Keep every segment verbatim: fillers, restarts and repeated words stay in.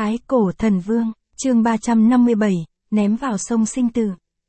Thái cổ thần vương, chương ba trăm năm mươi bảy, ném vào sông sinh tử.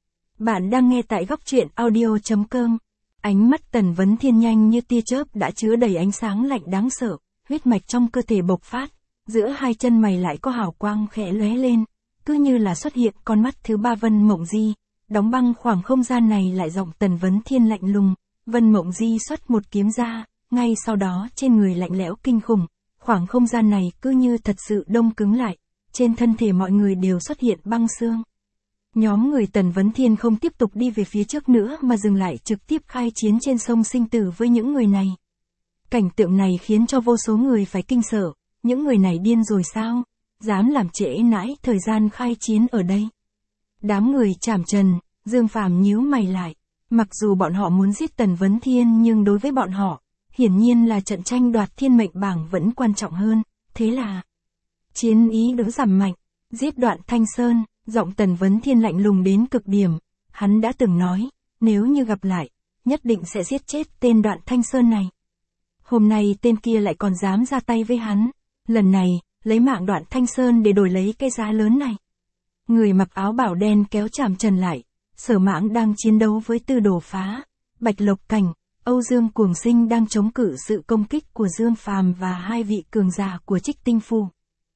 Bạn đang nghe tại góc truyện audio chấm com. Ánh mắt Tần Vấn Thiên nhanh như tia chớp đã chứa đầy ánh sáng lạnh đáng sợ, huyết mạch trong cơ thể bộc phát, giữa hai chân mày lại có hào quang khẽ lóe lên, cứ như là xuất hiện con mắt thứ ba Vân Mộng Di, đóng băng khoảng không gian này lại giọng Tần Vấn Thiên lạnh lùng. Vân Mộng Di xuất một kiếm ra, ngay sau đó trên người lạnh lẽo kinh khủng, khoảng không gian này cứ như thật sự đông cứng lại, trên thân thể mọi người đều xuất hiện băng xương. Nhóm người Tần Vấn Thiên không tiếp tục đi về phía trước nữa mà dừng lại trực tiếp khai chiến trên sông sinh tử với những người này. Cảnh tượng này khiến cho vô số người phải kinh sợ, những người này điên rồi sao, dám làm trễ nãi thời gian khai chiến ở đây. Đám người Trảm Trần, Dương Phàm nhíu mày lại, mặc dù bọn họ muốn giết Tần Vấn Thiên nhưng đối với bọn họ, hiển nhiên là trận tranh đoạt thiên mệnh bảng vẫn quan trọng hơn, thế là chiến ý đỡ giảm mạnh, giết Đoạn Thanh Sơn. Giọng Tần Vấn Thiên lạnh lùng đến cực điểm, hắn đã từng nói, nếu như gặp lại, nhất định sẽ giết chết tên Đoạn Thanh Sơn này. Hôm nay tên kia lại còn dám ra tay với hắn, lần này, lấy mạng Đoạn Thanh Sơn để đổi lấy cái giá lớn này. Người mặc áo bảo đen kéo Trảm Trần lại, Sở Mãng đang chiến đấu với Tư Đồ Phá, Bạch Lộc Cảnh, Âu Dương Cuồng Sinh đang chống cự sự công kích của Dương Phàm và hai vị cường giả của Trích Tinh Phù.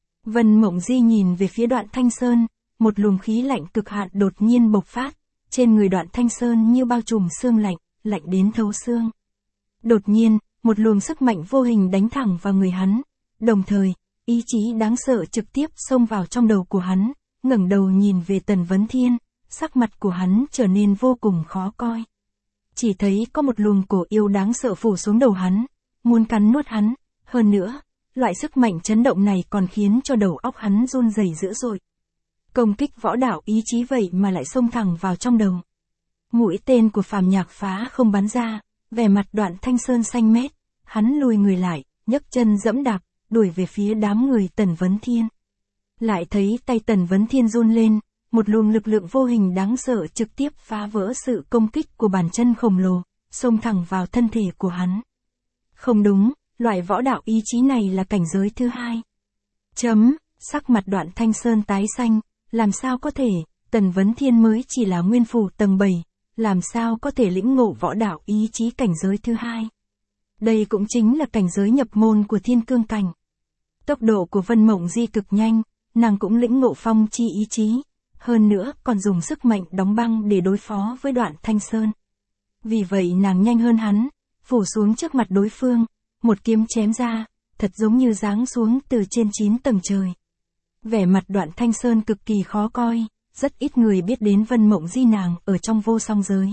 Vân Mộng Di nhìn về phía Đoạn Thanh Sơn. Một luồng khí lạnh cực hạn đột nhiên bộc phát, trên người Đoạn Thanh Sơn như bao trùm xương lạnh, lạnh đến thấu xương. Đột nhiên, một luồng sức mạnh vô hình đánh thẳng vào người hắn, đồng thời, ý chí đáng sợ trực tiếp xông vào trong đầu của hắn, ngẩng đầu nhìn về Tần Vấn Thiên, sắc mặt của hắn trở nên vô cùng khó coi. Chỉ thấy có một luồng cổ yêu đáng sợ phủ xuống đầu hắn, muốn cắn nuốt hắn, hơn nữa, loại sức mạnh chấn động này còn khiến cho đầu óc hắn run rẩy dữ dội. Công kích võ đạo ý chí vậy mà lại xông thẳng vào trong đầu. Mũi tên của Phàm Nhạc Phá không bắn ra, vẻ mặt Đoạn Thanh Sơn xanh mét, hắn lùi người lại, nhấc chân giẫm đạp, đuổi về phía đám người Tần Vấn Thiên. Lại thấy tay Tần Vấn Thiên run lên, một luồng lực lượng vô hình đáng sợ trực tiếp phá vỡ sự công kích của bàn chân khổng lồ, xông thẳng vào thân thể của hắn. Không đúng, loại võ đạo ý chí này là cảnh giới thứ hai. Chấm, sắc mặt Đoạn Thanh Sơn tái xanh. Làm sao có thể, Tần Vấn Thiên mới chỉ là nguyên phủ tầng bảy, làm sao có thể lĩnh ngộ võ đạo ý chí cảnh giới thứ hai. Đây cũng chính là cảnh giới nhập môn của Thiên Cương Cảnh. Tốc độ của Vân Mộng Di cực nhanh, nàng cũng lĩnh ngộ phong chi ý chí, hơn nữa còn dùng sức mạnh đóng băng để đối phó với Đoạn Thanh Sơn. Vì vậy nàng nhanh hơn hắn, phủ xuống trước mặt đối phương, một kiếm chém ra, thật giống như giáng xuống từ trên chín tầng trời. Vẻ mặt Đoạn Thanh Sơn cực kỳ khó coi, rất ít người biết đến Vân Mộng Di nàng ở trong vô song giới.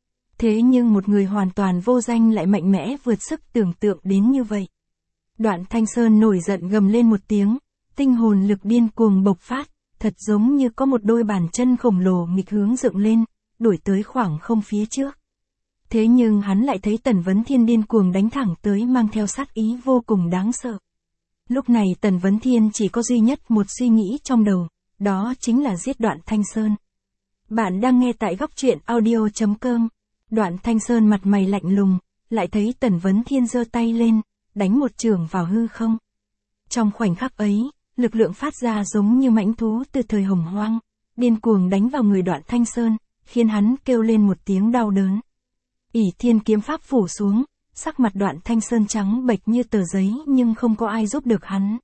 Thế nhưng một người hoàn toàn vô danh lại mạnh mẽ vượt sức tưởng tượng đến như vậy. Đoạn Thanh Sơn nổi giận gầm lên một tiếng, tinh hồn lực điên cuồng bộc phát, thật giống như có một đôi bàn chân khổng lồ nghịch hướng dựng lên, đuổi tới khoảng không phía trước. Thế nhưng hắn lại thấy Tần Vấn Thiên điên cuồng đánh thẳng tới mang theo sát ý vô cùng đáng sợ. Lúc này Tần Vấn Thiên chỉ có duy nhất một suy nghĩ trong đầu, đó chính là giết Đoạn Thanh Sơn. Bạn đang nghe tại góc truyện audio chấm com. Đoạn Thanh Sơn mặt mày lạnh lùng, lại thấy Tần Vấn Thiên giơ tay lên, đánh một chưởng vào hư không. Trong khoảnh khắc ấy, lực lượng phát ra giống như mãnh thú từ thời hồng hoang, điên cuồng đánh vào người Đoạn Thanh Sơn, khiến hắn kêu lên một tiếng đau đớn. ỷ Thiên kiếm pháp phủ xuống. Sắc mặt Đoạn Thanh Sơn trắng bệch như tờ giấy nhưng không có ai giúp được hắn.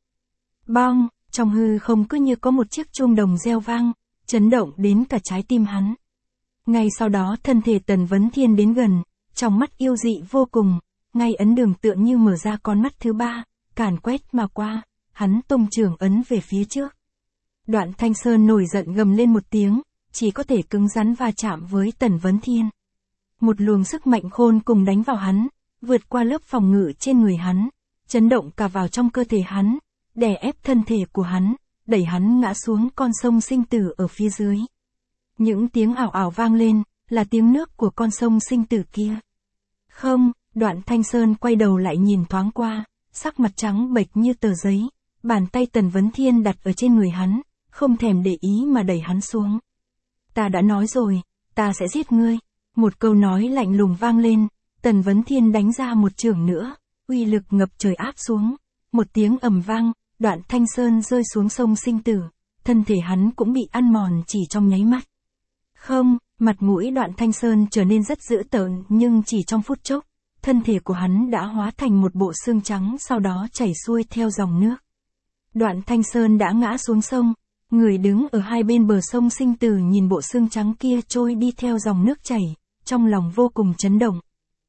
Bong, trong hư không cứ như có một chiếc chuông đồng reo vang, chấn động đến cả trái tim hắn. Ngay sau đó thân thể Tần Vấn Thiên đến gần, trong mắt yêu dị vô cùng, ngay ấn đường tựa như mở ra con mắt thứ ba, càn quét mà qua, hắn tung chưởng ấn về phía trước. Đoạn Thanh Sơn nổi giận gầm lên một tiếng, chỉ có thể cứng rắn va chạm với Tần Vấn Thiên. Một luồng sức mạnh khôn cùng đánh vào hắn, vượt qua lớp phòng ngự trên người hắn, chấn động cả vào trong cơ thể hắn, đè ép thân thể của hắn, đẩy hắn ngã xuống con sông sinh tử ở phía dưới. Những tiếng ảo ảo vang lên, là tiếng nước của con sông sinh tử kia. Không, Đoạn Thanh Sơn quay đầu lại nhìn thoáng qua, sắc mặt trắng bệch như tờ giấy, bàn tay Tần Vấn Thiên đặt ở trên người hắn, không thèm để ý mà đẩy hắn xuống. Ta đã nói rồi, ta sẽ giết ngươi. Một câu nói lạnh lùng vang lên. Tần Vấn Thiên đánh ra một chưởng nữa, uy lực ngập trời áp xuống, một tiếng ầm vang, Đoạn Thanh Sơn rơi xuống sông sinh tử, thân thể hắn cũng bị ăn mòn chỉ trong nháy mắt. Không, mặt mũi Đoạn Thanh Sơn trở nên rất dữ tợn nhưng chỉ trong phút chốc, thân thể của hắn đã hóa thành một bộ xương trắng sau đó chảy xuôi theo dòng nước. Đoạn Thanh Sơn đã ngã xuống sông, người đứng ở hai bên bờ sông sinh tử nhìn bộ xương trắng kia trôi đi theo dòng nước chảy, trong lòng vô cùng chấn động.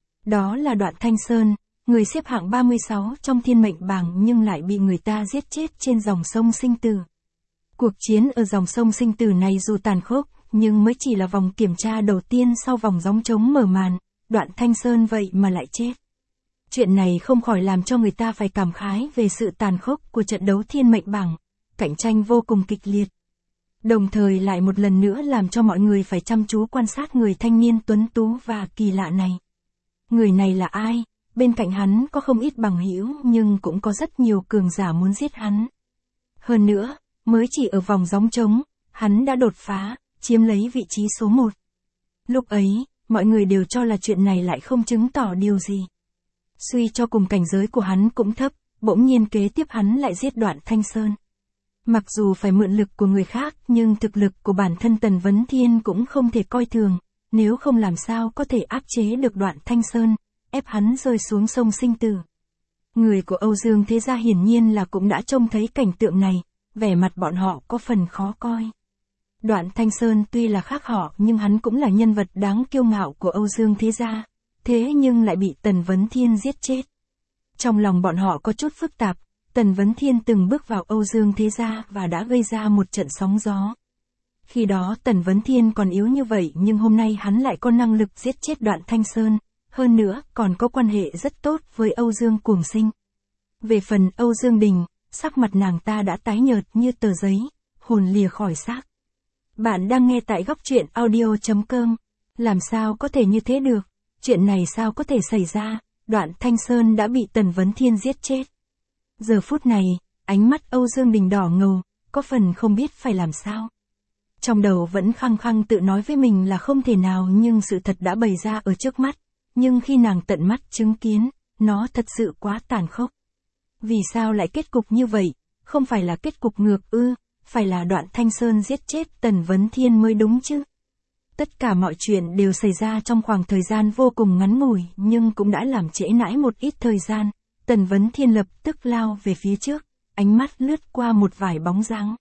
Đó là Đoạn Thanh Sơn, người xếp hạng ba mươi sáu trong thiên mệnh bảng nhưng lại bị người ta giết chết trên dòng sông sinh tử. Cuộc chiến ở dòng sông sinh tử này dù tàn khốc, nhưng mới chỉ là vòng kiểm tra đầu tiên sau vòng gióng trống mở màn, Đoạn Thanh Sơn vậy mà lại chết. Chuyện này không khỏi làm cho người ta phải cảm khái về sự tàn khốc của trận đấu thiên mệnh bảng, cạnh tranh vô cùng kịch liệt. Đồng thời lại một lần nữa làm cho mọi người phải chăm chú quan sát người thanh niên tuấn tú và kỳ lạ này. Người này là ai? Bên cạnh hắn có không ít bằng hữu nhưng cũng có rất nhiều cường giả muốn giết hắn. Hơn nữa, mới chỉ ở vòng gióng trống, hắn đã đột phá, chiếm lấy vị trí số một. Lúc ấy, mọi người đều cho là chuyện này lại không chứng tỏ điều gì. Suy cho cùng cảnh giới của hắn cũng thấp, bỗng nhiên kế tiếp hắn lại giết Đoạn Thanh Sơn. Mặc dù phải mượn lực của người khác nhưng thực lực của bản thân Tần Vấn Thiên cũng không thể coi thường, nếu không làm sao có thể áp chế được Đoạn Thanh Sơn, ép hắn rơi xuống sông sinh tử. Người của Âu Dương Thế Gia hiển nhiên là cũng đã trông thấy cảnh tượng này, vẻ mặt bọn họ có phần khó coi. Đoạn Thanh Sơn tuy là khác họ nhưng hắn cũng là nhân vật đáng kiêu ngạo của Âu Dương Thế Gia, thế nhưng lại bị Tần Vấn Thiên giết chết. Trong lòng bọn họ có chút phức tạp, Tần Vấn Thiên từng bước vào Âu Dương Thế Gia và đã gây ra một trận sóng gió. Khi đó Tần Vấn Thiên còn yếu như vậy nhưng hôm nay hắn lại có năng lực giết chết Đoạn Thanh Sơn, hơn nữa còn có quan hệ rất tốt với Âu Dương Cuồng Sinh. Về phần Âu Dương Đình, sắc mặt nàng ta đã tái nhợt như tờ giấy, hồn lìa khỏi xác. Bạn đang nghe tại góc truyện audio chấm com. Làm sao có thể như thế được? Chuyện này sao có thể xảy ra? Đoạn Thanh Sơn đã bị Tần Vấn Thiên giết chết. Giờ phút này, ánh mắt Âu Dương Đình đỏ ngầu, có phần không biết phải làm sao. Trong đầu vẫn khăng khăng tự nói với mình là không thể nào nhưng sự thật đã bày ra ở trước mắt. Nhưng khi nàng tận mắt chứng kiến, nó thật sự quá tàn khốc. Vì sao lại kết cục như vậy? Không phải là kết cục ngược ư, phải là Đoạn Thanh Sơn giết chết Tần Vấn Thiên mới đúng chứ. Tất cả mọi chuyện đều xảy ra trong khoảng thời gian vô cùng ngắn ngủi nhưng cũng đã làm trễ nải một ít thời gian. Tần Vấn Thiên lập tức lao về phía trước, ánh mắt lướt qua một vài bóng dáng.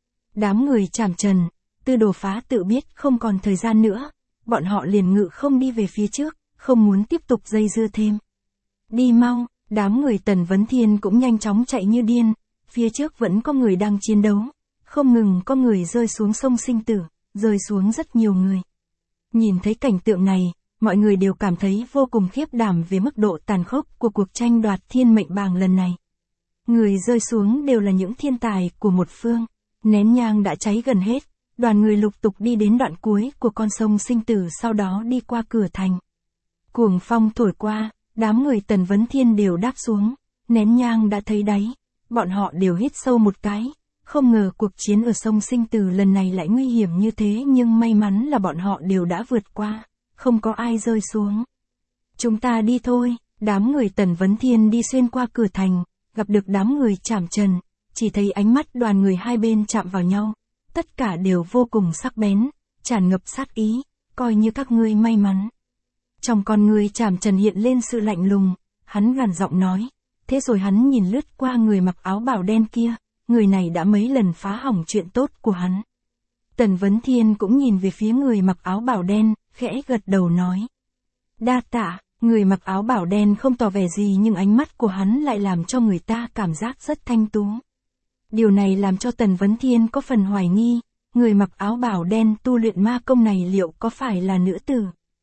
Đám người Trảm Trần, Tư Đồ Phá tự biết không còn thời gian nữa, bọn họ liền ngự không đi về phía trước, không muốn tiếp tục dây dưa thêm. Đi mau, đám người Tần Vấn Thiên cũng nhanh chóng chạy như điên, phía trước vẫn có người đang chiến đấu, không ngừng có người rơi xuống sông sinh tử, rơi xuống rất nhiều người. Nhìn thấy cảnh tượng này, mọi người đều cảm thấy vô cùng khiếp đảm về mức độ tàn khốc của cuộc tranh đoạt thiên mệnh bảng lần này. Người rơi xuống đều là những thiên tài của một phương, nén nhang đã cháy gần hết, đoàn người lục tục đi đến đoạn cuối của con sông sinh tử sau đó đi qua cửa thành. Cuồng phong thổi qua, đám người Tần Vấn Thiên đều đáp xuống, nén nhang đã thấy đáy, bọn họ đều hít sâu một cái, không ngờ cuộc chiến ở sông sinh tử lần này lại nguy hiểm như thế nhưng may mắn là bọn họ đều đã vượt qua, không có ai rơi xuống. Chúng ta đi thôi, đám người Tần Vấn Thiên đi xuyên qua cửa thành, gặp được đám người Trảm Trần, chỉ thấy ánh mắt đoàn người hai bên chạm vào nhau, tất cả đều vô cùng sắc bén, tràn ngập sát ý, coi như các ngươi may mắn. Trong con người Trảm Trần hiện lên sự lạnh lùng, hắn gằn giọng nói, thế rồi hắn nhìn lướt qua người mặc áo bào đen kia, người này đã mấy lần phá hỏng chuyện tốt của hắn. Tần Vấn Thiên cũng nhìn về phía người mặc áo bào đen, khẽ gật đầu nói. Đa tạ, người mặc áo bào đen không tỏ vẻ gì nhưng ánh mắt của hắn lại làm cho người ta cảm giác rất thanh tú. Điều này làm cho Tần Vấn Thiên có phần hoài nghi, người mặc áo bào đen tu luyện ma công này liệu có phải là nữ tử?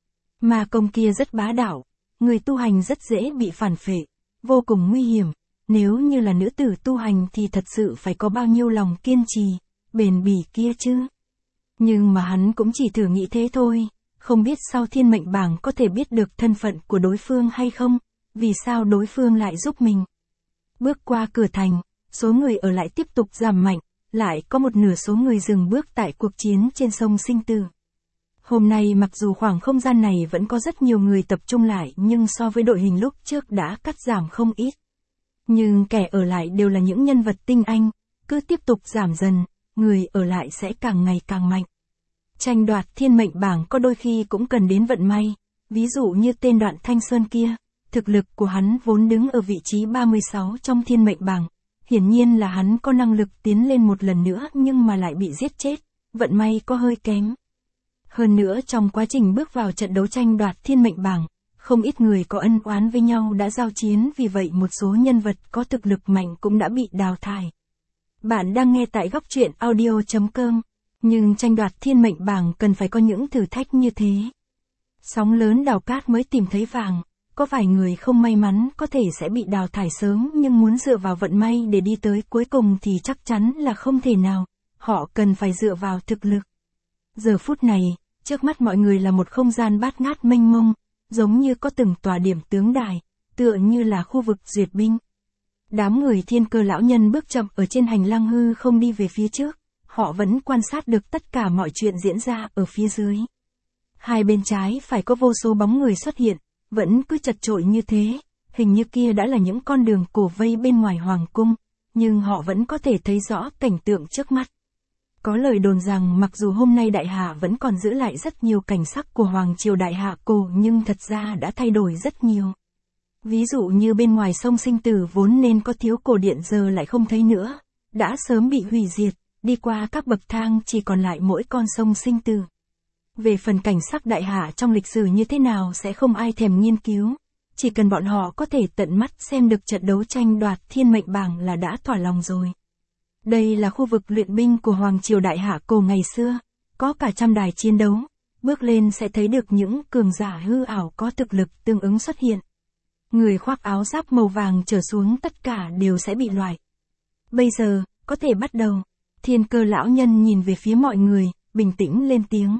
Ma công kia rất bá đạo, người tu hành rất dễ bị phản phệ, vô cùng nguy hiểm. Nếu như là nữ tử tu hành thì thật sự phải có bao nhiêu lòng kiên trì, bền bỉ kia chứ. Nhưng mà hắn cũng chỉ thử nghĩ thế thôi, không biết sau thiên mệnh bảng có thể biết được thân phận của đối phương hay không, vì sao đối phương lại giúp mình. Bước qua cửa thành, số người ở lại tiếp tục giảm mạnh, lại có một nửa số người dừng bước tại cuộc chiến trên sông sinh tử. Hôm nay mặc dù khoảng không gian này vẫn có rất nhiều người tập trung lại nhưng so với đội hình lúc trước đã cắt giảm không ít. Nhưng kẻ ở lại đều là những nhân vật tinh anh, cứ tiếp tục giảm dần, người ở lại sẽ càng ngày càng mạnh. Tranh đoạt thiên mệnh bảng có đôi khi cũng cần đến vận may, ví dụ như tên Đoạn Thanh Sơn kia, thực lực của hắn vốn đứng ở vị trí ba mươi sáu trong thiên mệnh bảng, hiển nhiên là hắn có năng lực tiến lên một lần nữa nhưng mà lại bị giết chết, vận may có hơi kém. Hơn nữa trong quá trình bước vào trận đấu tranh đoạt thiên mệnh bảng, không ít người có ân oán với nhau đã giao chiến, vì vậy một số nhân vật có thực lực mạnh cũng đã bị đào thải. Bạn đang nghe tại góc truyện audio chấm com, nhưng tranh đoạt thiên mệnh bảng cần phải có những thử thách như thế. Sóng lớn đào cát mới tìm thấy vàng, có vài người không may mắn có thể sẽ bị đào thải sớm, nhưng muốn dựa vào vận may để đi tới cuối cùng thì chắc chắn là không thể nào, họ cần phải dựa vào thực lực. Giờ phút này, trước mắt mọi người là một không gian bát ngát mênh mông, giống như có từng tòa điểm tướng đài, tựa như là khu vực duyệt binh. Đám người Thiên Cơ lão nhân bước chậm ở trên hành lang hư không đi về phía trước, họ vẫn quan sát được tất cả mọi chuyện diễn ra ở phía dưới. Hai bên trái phải có vô số bóng người xuất hiện, vẫn cứ chật chội như thế, hình như kia đã là những con đường cổ vây bên ngoài hoàng cung, nhưng họ vẫn có thể thấy rõ cảnh tượng trước mắt. Có lời đồn rằng mặc dù hôm nay Đại Hạ vẫn còn giữ lại rất nhiều cảnh sắc của Hoàng triều Đại Hạ cổ, nhưng thật ra đã thay đổi rất nhiều. Ví dụ như bên ngoài sông Sinh Tử vốn nên có thiếu cổ điện giờ lại không thấy nữa, đã sớm bị hủy diệt, đi qua các bậc thang chỉ còn lại mỗi con sông Sinh Tử. Về phần cảnh sắc Đại Hạ trong lịch sử như thế nào sẽ không ai thèm nghiên cứu, chỉ cần bọn họ có thể tận mắt xem được trận đấu tranh đoạt thiên mệnh bảng là đã thỏa lòng rồi. Đây là khu vực luyện binh của Hoàng triều Đại Hạ cổ ngày xưa, có cả trăm đài chiến đấu, bước lên sẽ thấy được những cường giả hư ảo có thực lực tương ứng xuất hiện. Người khoác áo giáp màu vàng trở xuống tất cả đều sẽ bị loại. Bây giờ, có thể bắt đầu. Thiên Cơ lão nhân nhìn về phía mọi người, bình tĩnh lên tiếng.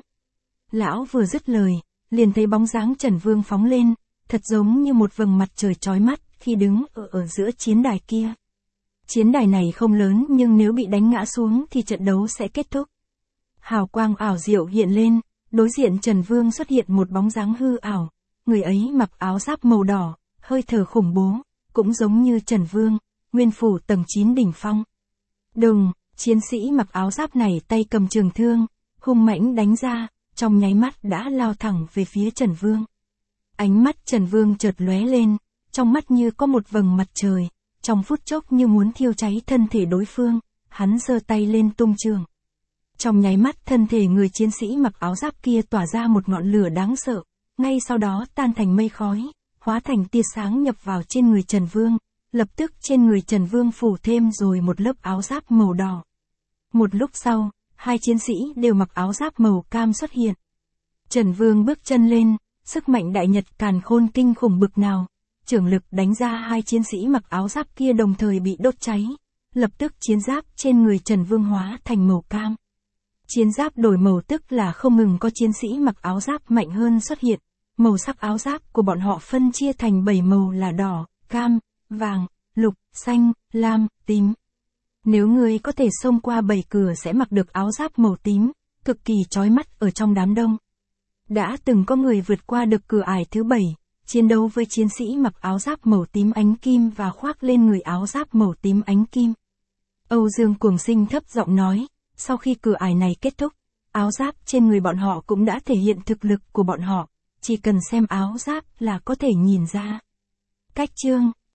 Lão vừa dứt lời, liền thấy bóng dáng Trần Vương phóng lên, thật giống như một vầng mặt trời chói mắt khi đứng ở, ở giữa chiến đài kia. Chiến đài này không lớn nhưng nếu bị đánh ngã xuống thì trận đấu sẽ kết thúc. Hào quang ảo diệu hiện lên, đối diện Trần Vương xuất hiện một bóng dáng hư ảo, người ấy mặc áo giáp màu đỏ, hơi thở khủng bố, cũng giống như Trần Vương, nguyên phủ tầng chín đỉnh phong. Đùng, chiến sĩ mặc áo giáp này tay cầm trường thương, hung mãnh đánh ra, trong nháy mắt đã lao thẳng về phía Trần Vương. Ánh mắt Trần Vương chợt lóe lên, trong mắt như có một vầng mặt trời, trong phút chốc như muốn thiêu cháy thân thể đối phương, hắn giơ tay lên tung trường. Trong nháy mắt thân thể người chiến sĩ mặc áo giáp kia tỏa ra một ngọn lửa đáng sợ, ngay sau đó tan thành mây khói, hóa thành tia sáng nhập vào trên người Trần Vương, lập tức trên người Trần Vương phủ thêm rồi một lớp áo giáp màu đỏ. Một lúc sau, hai chiến sĩ đều mặc áo giáp màu cam xuất hiện. Trần Vương bước chân lên, sức mạnh đại nhật càn khôn kinh khủng bực nào, trưởng lực đánh ra hai chiến sĩ mặc áo giáp kia đồng thời bị đốt cháy, lập tức chiến giáp trên người Trần Vương hóa thành màu cam. Chiến giáp đổi màu tức là không ngừng có chiến sĩ mặc áo giáp mạnh hơn xuất hiện, màu sắc áo giáp của bọn họ phân chia thành bảy màu là đỏ, cam, vàng, lục, xanh, lam, tím. Nếu người có thể xông qua bảy cửa sẽ mặc được áo giáp màu tím, cực kỳ chói mắt ở trong đám đông. Đã từng có người vượt qua được cửa ải thứ bảy, chiến đấu với chiến sĩ mặc áo giáp màu tím ánh kim và khoác lên người áo giáp màu tím ánh kim. Âu Dương Cuồng Sinh thấp giọng nói, sau khi cửa ải này kết thúc, áo giáp trên người bọn họ cũng đã thể hiện thực lực của bọn họ, chỉ cần xem áo giáp là có thể nhìn ra. Cách chương